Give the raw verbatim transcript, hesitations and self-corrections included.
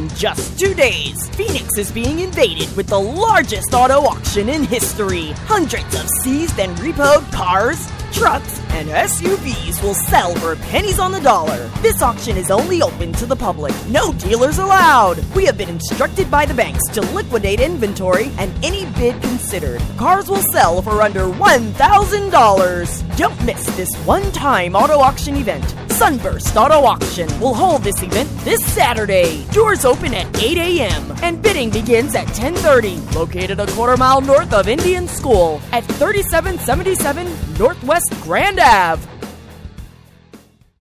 In just two days, Phoenix is being invaded with the largest auto auction in history. Hundreds of seized and repoed cars, trucks, and S U Vs will sell for pennies on the dollar. This auction is only open to the public. No dealers allowed. We have been instructed by the banks to liquidate inventory and any bid considered. Cars will sell for under one thousand dollars. Don't miss this one-time auto auction event. Sunburst Auto Auction will hold this event this Saturday. Doors open at eight a m and bidding begins at ten thirty. Located a quarter mile north of Indian School at thirty-seven seventy-seven Northwest Grand Avenue.